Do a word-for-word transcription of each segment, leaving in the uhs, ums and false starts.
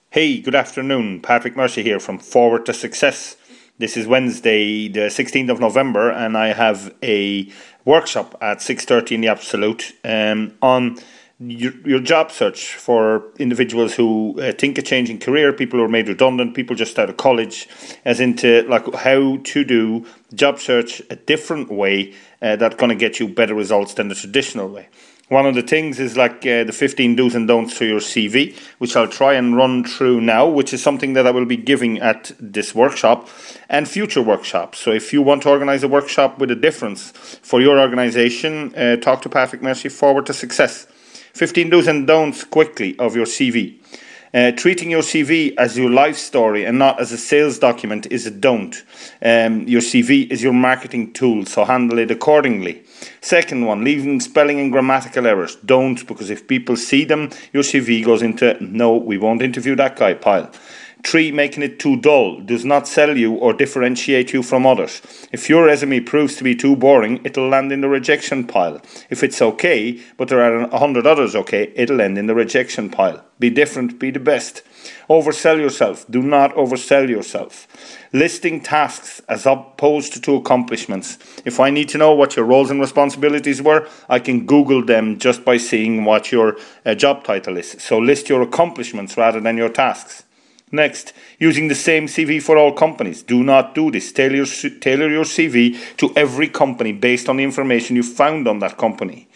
Hey, good afternoon. Patrick Mercer here from Forward to Success. This is Wednesday, the sixteenth of November, and I have a workshop at six thirty in the Absolute um, on your, your job search for individuals who uh, think of changing career, people who are made redundant, people just out of college, as into like how to do job search a different way uh, that's going to get you better results than the traditional way. One of the things is like uh, the fifteen do's and don'ts to your C V, which I'll try and run through now, which is something that I will be giving at this workshop and future workshops. So if you want to organise a workshop with a difference for your organisation, uh, talk to Patrick Mercy, Forward to Success. fifteen do's and don'ts quickly of your C V. Uh, treating your C V as your life story and not as a sales document is a don't. Um, your C V is your marketing tool, so handle it accordingly. Second one, leaving spelling and grammatical errors. Don't, because if people see them, your C V goes into, no, we won't interview that guy pile. Three, making it too dull does not sell you or differentiate you from others. If your resume proves to be too boring, it'll land in the rejection pile. If it's okay, but there are a hundred others okay, it'll end in the rejection pile. Be different, be the best. Oversell yourself. Do not oversell yourself. Listing tasks as opposed to accomplishments. If I need to know what your roles and responsibilities were, I can Google them just by seeing what your uh, job title is. So list your accomplishments rather than your tasks. Next, using the same C V for all companies. Do not do this. Tailor your, tailor your C V to every company based on the information you found on that company.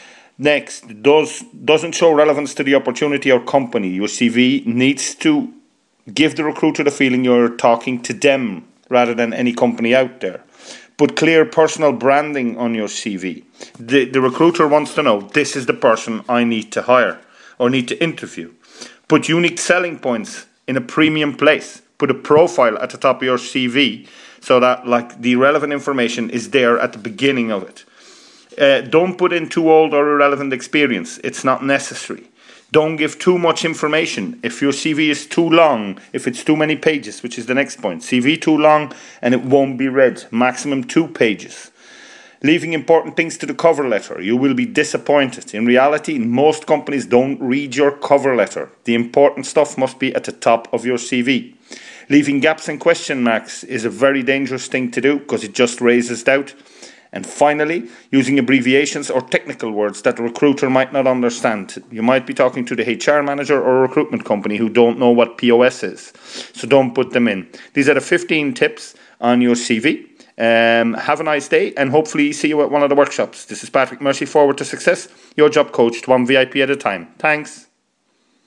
Next, does, doesn't show relevance to the opportunity or company. Your C V needs to give the recruiter the feeling you're talking to them rather than any company out there. Put clear personal branding on your C V. The, the recruiter wants to know, this is the person I need to hire or need to interview. Put unique selling points in a premium place. Put a profile at the top of your C V so that like the relevant information is there at the beginning of it. Uh, don't put in too old or irrelevant experience. It's not necessary. Don't give too much information. If your C V is too long, if it's too many pages, which is the next point. C V too long and it won't be read. Maximum two pages. Leaving important things to the cover letter. You will be disappointed. In reality, most companies don't read your cover letter. The important stuff must be at the top of your C V. Leaving gaps and question marks is a very dangerous thing to do because it just raises doubt. And finally, using abbreviations or technical words that the recruiter might not understand. You might be talking to the H R manager or a recruitment company who don't know what P O S is. So don't put them in. These are the fifteen tips on your C V. Um, have a nice day and hopefully see you at one of the workshops. This is Patrick Mercy, Forward to Success, your job coach, one V I P at a time. Thanks.